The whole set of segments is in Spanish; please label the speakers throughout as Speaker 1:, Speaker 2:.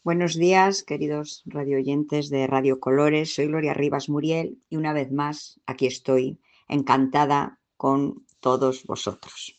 Speaker 1: Buenos días, queridos radioyentes de Radio Colores. Soy Gloria Rivas Muriel y una vez más aquí estoy, encantada con todos vosotros.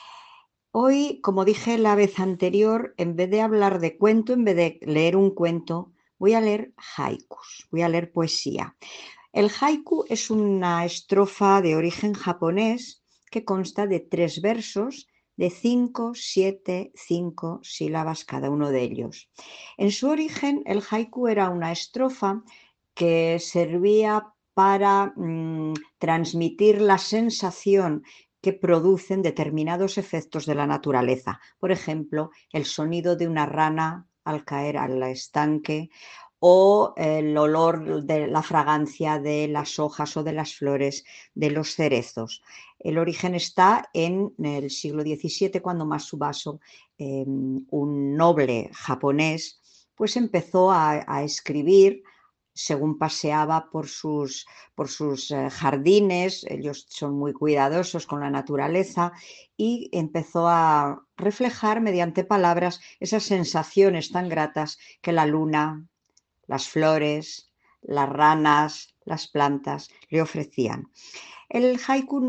Speaker 1: Hoy, como dije la vez anterior, en vez de hablar de cuento, en vez de leer un cuento, voy a leer haikus, voy a leer poesía. El haiku es una estrofa de origen japonés que consta de 3 versos de 5, 7, 5 sílabas cada uno de ellos. En su origen, el haiku era una estrofa que servía para transmitir la sensación que producen determinados efectos de la naturaleza. Por ejemplo, el sonido de una rana al caer al estanque, o el olor de la fragancia de las hojas o de las flores de los cerezos. El origen está en el siglo XVII, cuando Matsubaso, un noble japonés, pues empezó a escribir según paseaba por sus jardines. Ellos son muy cuidadosos con la naturaleza, y empezó a reflejar mediante palabras esas sensaciones tan gratas que la luna, las flores, las ranas, las plantas le ofrecían. El haiku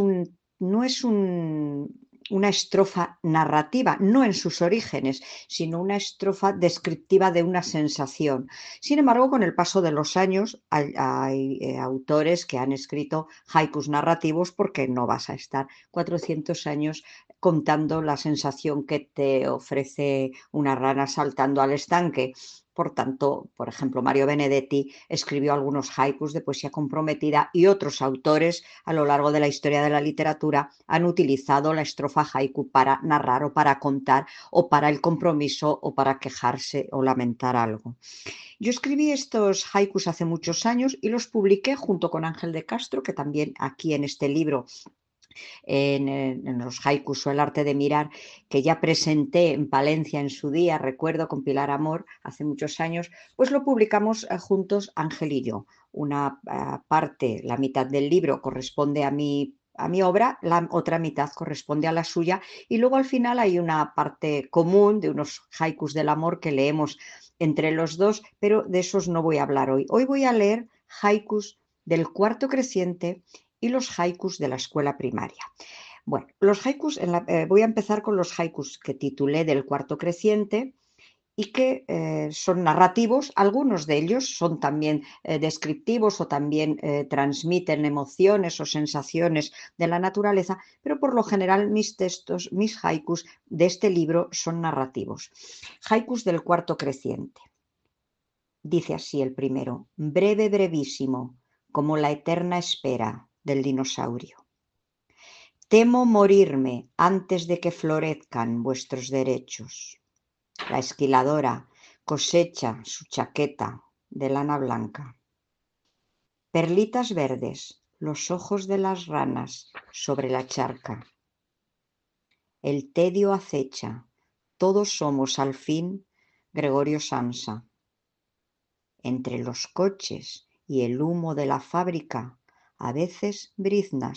Speaker 1: no es una estrofa narrativa, no en sus orígenes, sino una estrofa descriptiva de una sensación. Sin embargo, con el paso de los años hay autores que han escrito haikus narrativos, porque no vas a estar 400 años contando la sensación que te ofrece una rana saltando al estanque. Por tanto, por ejemplo, Mario Benedetti escribió algunos haikus de poesía comprometida, y otros autores a lo largo de la historia de la literatura han utilizado la estrofa haiku para narrar o para contar o para el compromiso o para quejarse o lamentar algo. Yo escribí estos haikus hace muchos años y los publiqué junto con Ángel de Castro, que también aquí en este libro, en los haikus o el arte de mirar, que ya presenté en Palencia en su día, recuerdo, con Pilar Amor, hace muchos años, pues lo publicamos juntos Ángel y yo. Una parte, la mitad del libro, corresponde a mi obra, la otra mitad corresponde a la suya, y luego al final hay una parte común de unos haikus del amor que leemos entre los dos, pero de esos no voy a hablar hoy. Hoy voy a leer haikus del cuarto creciente y los haikus de la escuela primaria. Bueno, los haikus, voy a empezar con los haikus que titulé del cuarto creciente y que son narrativos. Algunos de ellos son también descriptivos, o también transmiten emociones o sensaciones de la naturaleza, pero por lo general mis textos, mis haikus de este libro son narrativos. Haikus del cuarto creciente. Dice así el primero: breve, brevísimo, como la eterna espera del dinosaurio. Temo morirme antes de que florezcan vuestros derechos. La esquiladora cosecha su chaqueta de lana blanca. Perlitas verdes, los ojos de las ranas sobre la charca. El tedio acecha, todos somos al fin Gregorio Samsa. Entre los coches y el humo de la fábrica, a veces briznas.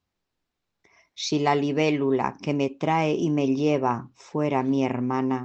Speaker 1: Si la libélula que me trae y me lleva fuera mi hermana.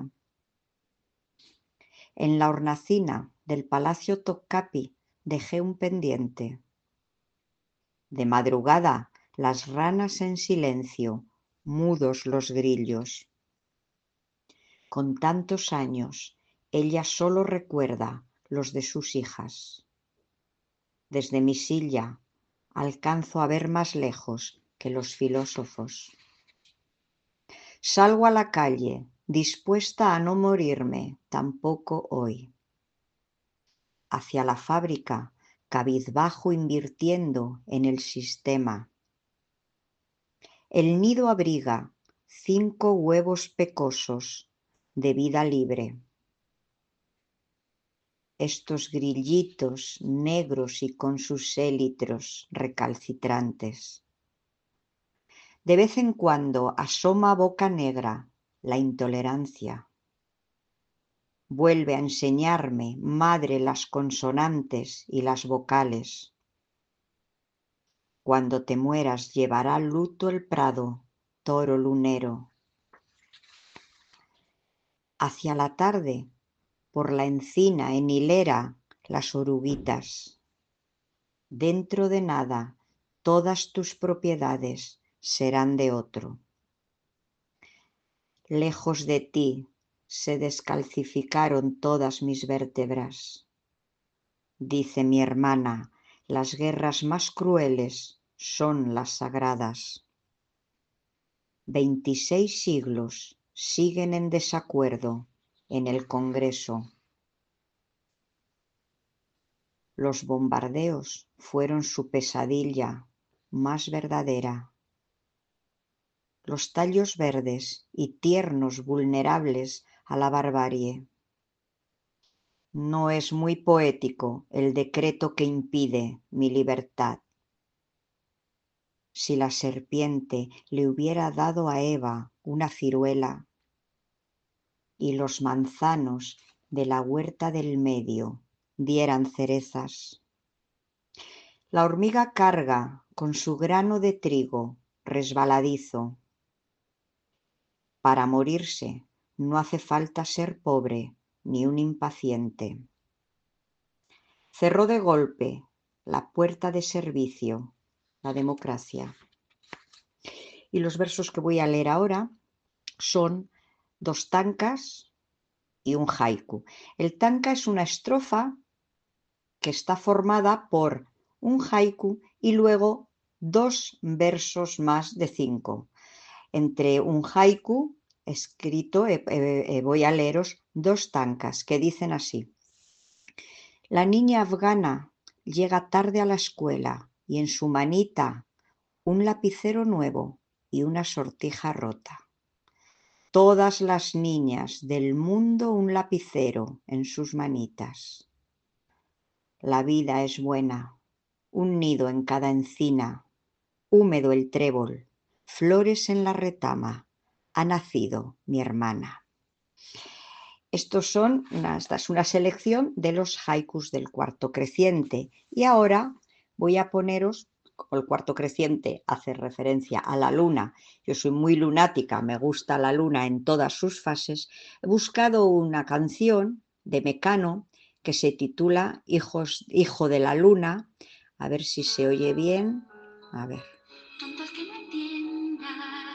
Speaker 1: En la hornacina del Palacio Topkapi dejé un pendiente. De madrugada las ranas en silencio, mudos los grillos. Con tantos años, ella solo recuerda los de sus hijas. Desde mi silla alcanzo a ver más lejos que los filósofos. Salgo a la calle, dispuesta a no morirme tampoco hoy. Hacia la fábrica, cabizbajo, invirtiendo en el sistema. El nido abriga 5 huevos pecosos de vida libre. Estos grillitos negros y con sus élitros recalcitrantes. De vez en cuando asoma boca negra la intolerancia. Vuelve a enseñarme, madre, las consonantes y las vocales. Cuando te mueras llevará luto el prado, toro lunero. Hacia la tarde, por la encina en hilera las oruguitas. Dentro de nada, todas tus propiedades serán de otro. Lejos de ti se descalcificaron todas mis vértebras. Dice mi hermana, las guerras más crueles son las sagradas. 26 siglos siguen en desacuerdo en el Congreso. Los bombardeos fueron su pesadilla más verdadera. Los tallos verdes y tiernos vulnerables a la barbarie. No es muy poético el decreto que impide mi libertad. Si la serpiente le hubiera dado a Eva una ciruela y los manzanos de la huerta del medio dieran cerezas. La hormiga carga con su grano de trigo resbaladizo. Para morirse no hace falta ser pobre ni un impaciente. Cerró de golpe la puerta de servicio, la democracia. Y los versos que voy a leer ahora son 2 tankas y un haiku. El tanka es una estrofa que está formada por un haiku y luego 2 versos más de 5. Entre un haiku escrito, voy a leeros 2 tankas que dicen así. La niña afgana llega tarde a la escuela y en su manita un lapicero nuevo y una sortija rota. Todas las niñas del mundo un lapicero en sus manitas. La vida es buena, un nido en cada encina, húmedo el trébol, flores en la retama, ha nacido mi hermana. Esta es una selección de los haikus del cuarto creciente y ahora voy a poneros, como el cuarto creciente hace referencia a la luna, yo soy muy lunática, me gusta la luna en todas sus fases, he buscado una canción de Mecano que se titula Hijo de la Luna, a ver si se oye bien, a ver.
Speaker 2: Tontos que no entiendan,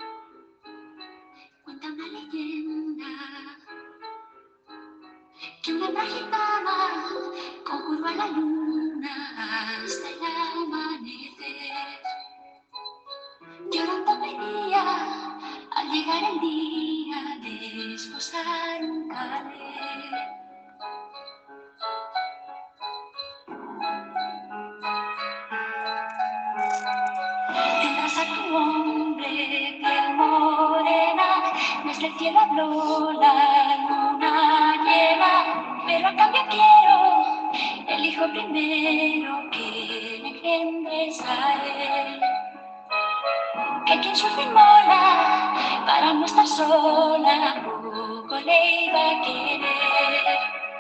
Speaker 2: cuenta una leyenda que una gitana conjuró a la luna hasta el amanecer. Llorando pedía al llegar el día de esposar un caler. Tendrás a tu hombre piel morena, desde el cielo habló la luna llena, pero a cambio quiero el hijo primero que le engendres a él. Que quien sufre y mola para no estar sola, poco le iba a querer.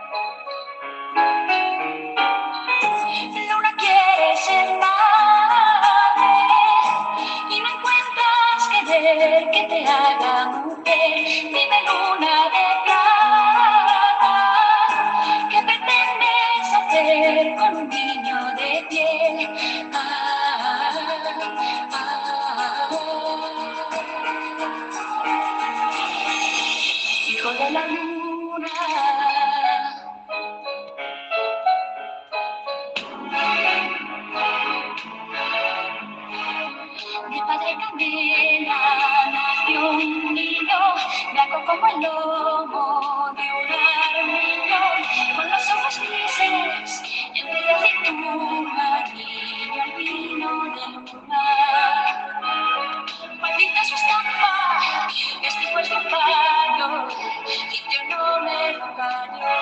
Speaker 2: Luna quiere ser madre y no encuentras querer que te haga mujer. Dime, luna de plata, ¿qué pretendes hacer con un niño de piel? Hijo de la luna. De padre candela nació un niño, blanco como el lomo de un armiño, con los ojos grises, en medio de tumba, niño albino de luna. Maldita su estampa, este fue su fallo, y yo no me lo callo.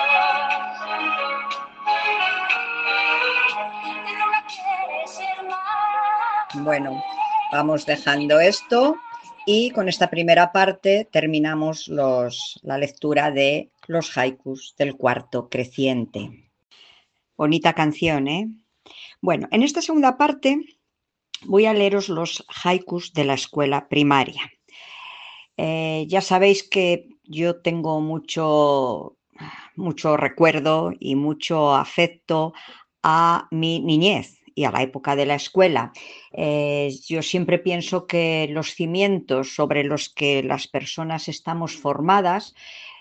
Speaker 2: Luna quiere ser más.
Speaker 1: Bueno, vamos dejando esto y con esta primera parte terminamos la lectura de los haikus del cuarto creciente. Bonita canción, ¿eh? Bueno, en esta segunda parte voy a leeros los haikus de la escuela primaria. Ya sabéis que yo tengo mucho mucho recuerdo y mucho afecto a mi niñez y a la época de la escuela. Yo siempre pienso que los cimientos sobre los que las personas estamos formadas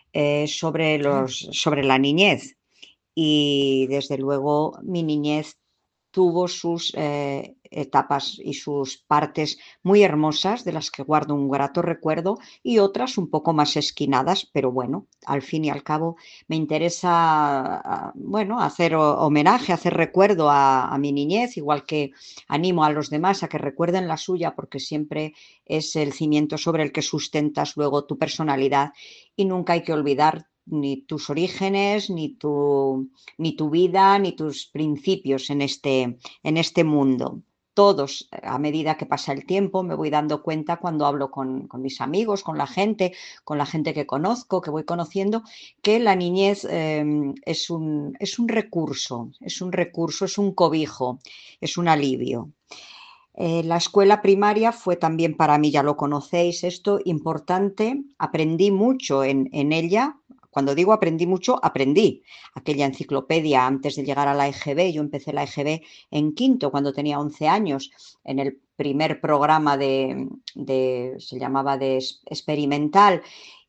Speaker 1: sobre la niñez. Y desde luego mi niñez tuvo sus etapas y sus partes muy hermosas, de las que guardo un grato recuerdo, y otras un poco más esquinadas, pero bueno, al fin y al cabo me interesa, bueno, hacer homenaje, hacer recuerdo a mi niñez, igual que animo a los demás a que recuerden la suya, porque siempre es el cimiento sobre el que sustentas luego tu personalidad, y nunca hay que olvidar ni tus orígenes, ni tu vida, ni tus principios en este mundo. Todos, a medida que pasa el tiempo, me voy dando cuenta cuando hablo con mis amigos, con la gente que conozco, que voy conociendo, que la niñez es un recurso, es un cobijo, es un alivio. La escuela primaria fue también para mí, ya lo conocéis, esto importante. Aprendí mucho en ella. Cuando digo aprendí mucho, aprendí aquella enciclopedia antes de llegar a la EGB. Yo empecé la EGB en quinto, cuando tenía 11 años, en el primer programa se llamaba de experimental,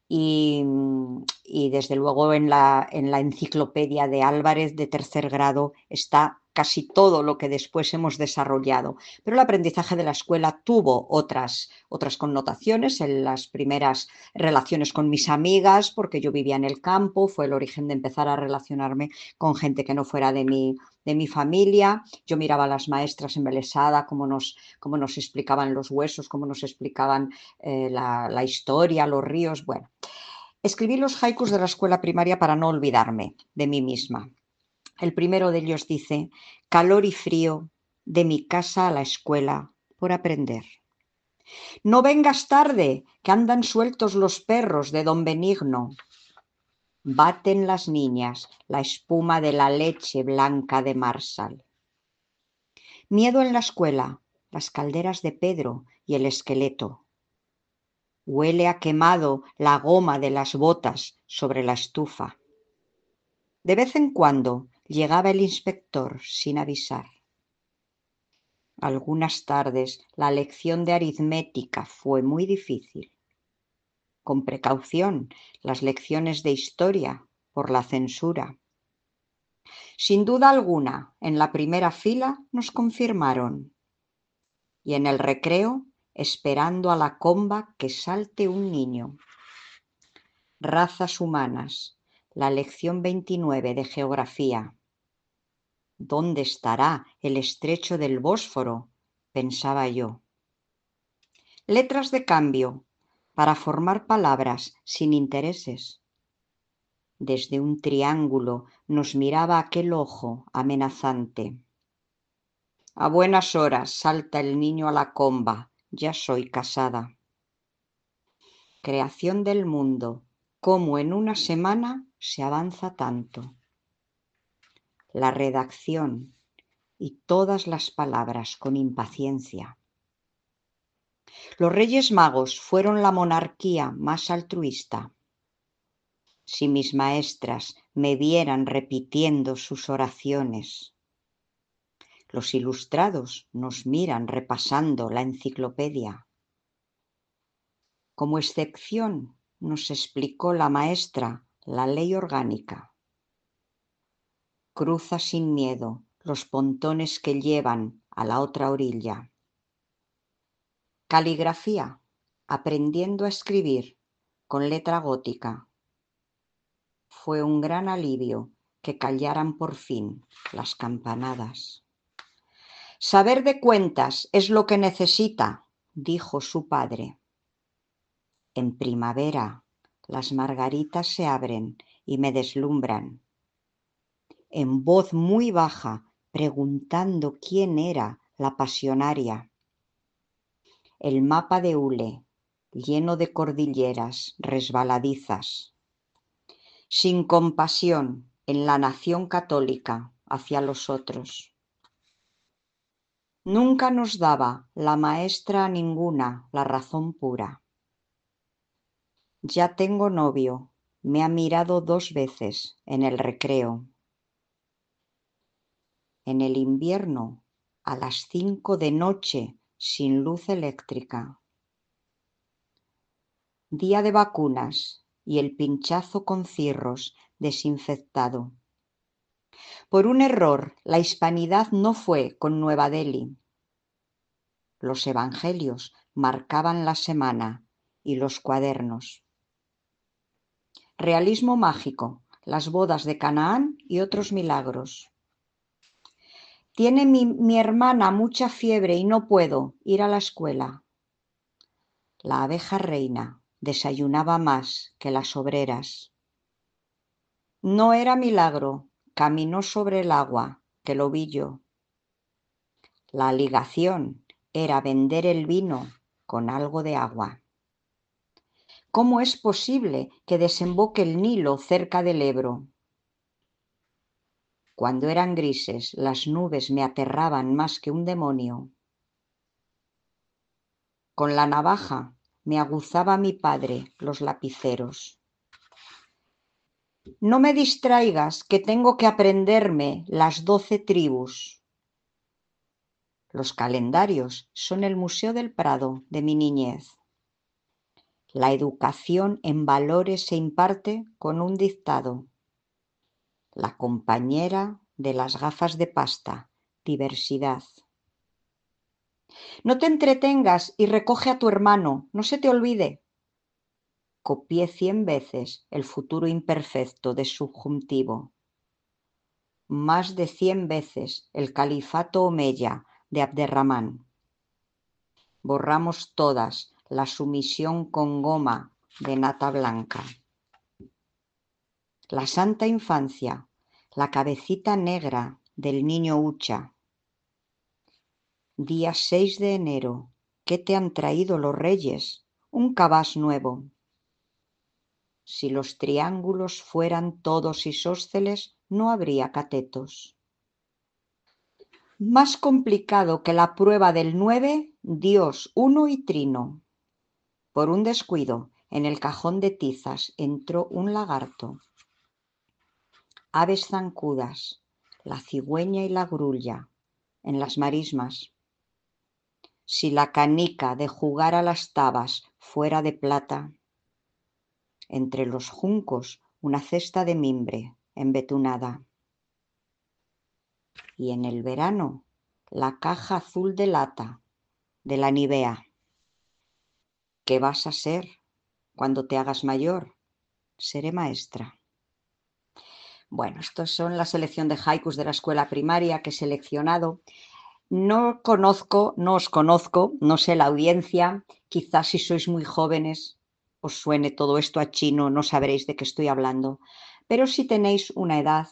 Speaker 1: y desde luego en la enciclopedia de Álvarez de tercer grado está casi todo lo que después hemos desarrollado. Pero el aprendizaje de la escuela tuvo otras connotaciones en las primeras relaciones con mis amigas, porque yo vivía en el campo, fue el origen de empezar a relacionarme con gente que no fuera de mi familia. Yo miraba a las maestras embelesada, cómo nos explicaban los huesos, cómo nos explicaban la historia, los ríos. Bueno, escribí los haikus de la escuela primaria para no olvidarme de mí misma. El primero de ellos dice: calor y frío, de mi casa a la escuela, por aprender. No vengas tarde, que andan sueltos los perros de don Benigno. Baten las niñas la espuma de la leche blanca de Marsal. Miedo en la escuela, las calderas de Pedro y el esqueleto. Huele a quemado la goma de las botas sobre la estufa. De vez en cuando llegaba el inspector sin avisar. Algunas tardes la lección de aritmética fue muy difícil. Con precaución, las lecciones de historia por la censura. Sin duda alguna, en la primera fila nos confirmaron. Y en el recreo, esperando a la comba que salte un niño. Razas humanas, la lección 29 de geografía. ¿Dónde estará el estrecho del Bósforo?, pensaba yo. Letras de cambio, para formar palabras sin intereses. Desde un triángulo nos miraba aquel ojo amenazante. A buenas horas salta el niño a la comba, ya soy casada. Creación del mundo, cómo en una semana se avanza tanto. La redacción y todas las palabras con impaciencia. Los Reyes Magos fueron la monarquía más altruista. Si mis maestras me vieran repitiendo sus oraciones. Los ilustrados nos miran repasando la enciclopedia. Como excepción nos explicó la maestra la ley orgánica. Cruza sin miedo los pontones que llevan a la otra orilla. Caligrafía, aprendiendo a escribir con letra gótica. Fue un gran alivio que callaran por fin las campanadas. Saber de cuentas es lo que necesita, dijo su padre. En primavera las margaritas se abren y me deslumbran. En voz muy baja, preguntando quién era la pasionaria. El mapa de hule, lleno de cordilleras resbaladizas. Sin compasión en la nación católica hacia los otros. Nunca nos daba la maestra ninguna la razón pura. Ya tengo novio, Me ha mirado 2 veces en el recreo. En el invierno, a las 5 de noche, sin luz eléctrica. Día de vacunas y el pinchazo con cirros desinfectado. Por un error, la hispanidad no fue con Nueva Delhi. Los evangelios marcaban la semana y los cuadernos. Realismo mágico, las bodas de Canaán y otros milagros. Tiene mi hermana mucha fiebre y no puedo ir a la escuela. La abeja reina desayunaba más que las obreras. No era milagro, caminó sobre el agua, que lo vi yo. La ligación era vender el vino con algo de agua. ¿Cómo es posible que desemboque el Nilo cerca del Ebro? Cuando eran grises, las nubes me aterraban más que un demonio. Con la navaja me aguzaba mi padre los lapiceros. No me distraigas, que tengo que aprenderme las 12 tribus. Los calendarios son el Museo del Prado de mi niñez. La educación en valores se imparte con un dictado. La compañera de las gafas de pasta, diversidad. No te entretengas y recoge a tu hermano, no se te olvide. Copié 100 veces el futuro imperfecto de subjuntivo. Más de 100 veces el califato omeya de Abderramán. Borramos todas la sumisión con goma de nata blanca. La santa infancia, la cabecita negra del niño Ucha. Día 6 de enero, ¿qué te han traído los reyes? Un cabás nuevo. Si los triángulos fueran todos isósceles, no habría catetos. Más complicado que la prueba del 9, Dios, uno y trino. Por un descuido, en el cajón de tizas entró un lagarto. Aves zancudas, la cigüeña y la grulla, en las marismas. Si la canica de jugar a las tabas fuera de plata. Entre los juncos, una cesta de mimbre embetunada. Y en el verano, la caja azul de lata de la Nivea. ¿Qué vas a ser cuando te hagas mayor? Seré maestra. Bueno, estos son la selección de haikus de la escuela primaria que he seleccionado. No os conozco, no sé la audiencia, quizás si sois muy jóvenes os suene todo esto a chino, no sabréis de qué estoy hablando, pero si tenéis una edad,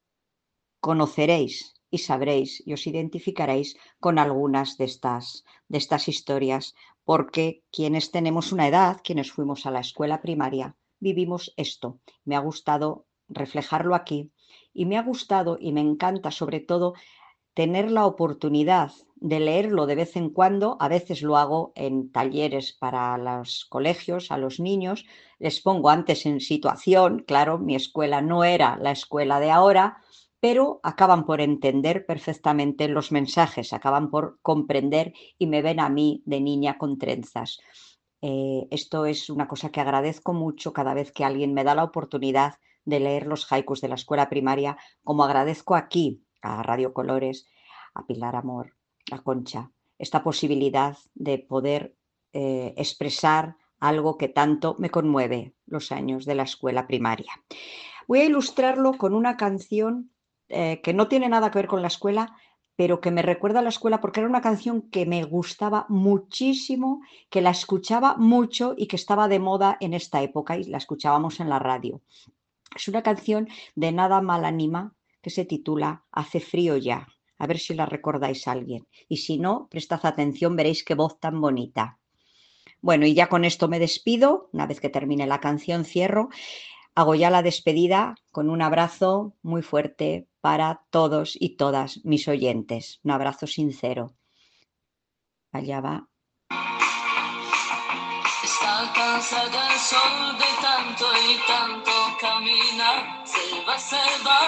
Speaker 1: conoceréis y sabréis y os identificaréis con algunas de estas historias, porque quienes tenemos una edad, quienes fuimos a la escuela primaria, vivimos esto. Me ha gustado reflejarlo aquí y me ha gustado y me encanta sobre todo tener la oportunidad de leerlo de vez en cuando. A veces lo hago en talleres para los colegios, a los niños, les pongo antes en situación, claro, mi escuela no era la escuela de ahora, pero acaban por entender perfectamente los mensajes, acaban por comprender y me ven a mí de niña con trenzas. Esto es una cosa que agradezco mucho cada vez que alguien me da la oportunidad de leer los haikus de la escuela primaria, como agradezco aquí a Radio Colores, a Pilar Amor, a Concha, esta posibilidad de poder expresar algo que tanto me conmueve, los años de la escuela primaria. Voy a ilustrarlo con una canción que no tiene nada que ver con la escuela, pero que me recuerda a la escuela porque era una canción que me gustaba muchísimo, que la escuchaba mucho y que estaba de moda en esta época y la escuchábamos en la radio. Es una canción de Nada Mal Anima que se titula Hace frío ya. A ver si la recordáis a alguien. Y si no, prestad atención, veréis qué voz tan bonita. Bueno, y ya con esto me despido. Una vez que termine la canción, cierro. Hago ya la despedida con un abrazo muy fuerte para todos y todas mis oyentes. Un abrazo sincero. Allá va.
Speaker 2: cansa del sol de tanto y tanto caminar. Selva, selva,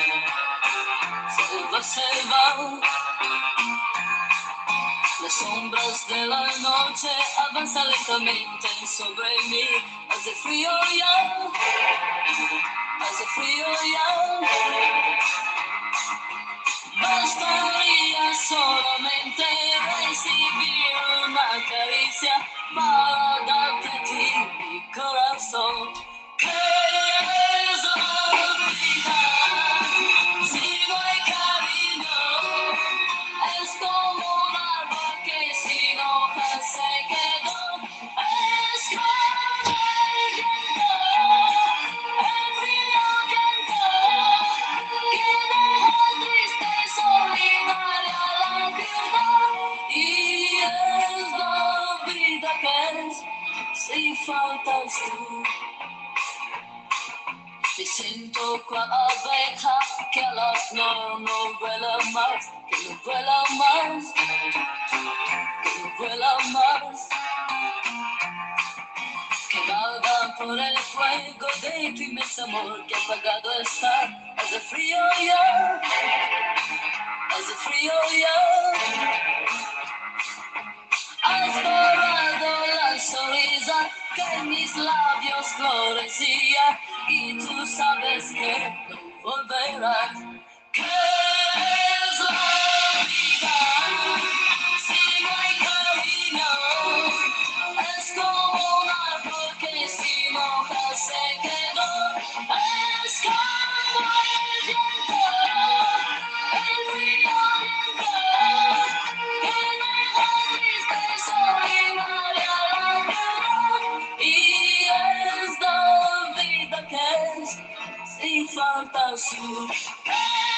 Speaker 2: selva, selva. Las sombras de la noche avanzan lentamente sobre mí. Hace frío ya, hace frío ya. Bastaría solamente recibir una caricia para darte a ti mi corazón. ¿Qué es la vida? Si no hay cariño, es como un árbol que sin hojas se quedó. Es como el viento, el frío viento, que deja triste y solitaria la ciudad. Y es la vida que es, si faltas tú. Me siento cual abeja que a la flor no vuela más, que no vuela más, que no vuela más. Que vaga por el fuego de tu inmenso amor que apagado está. Hace frío ya, hace frío ya. Has borrado la sonrisa que en mis labios florecía y tú sabes que no volverás. ¿Qué es la vida? Si no hay cariño, es como un árbol que sin hojas se quedó. Es como el viento, el frío viento, que deja triste solidaria la ciudad. Y es la vida que es, si faltas tú.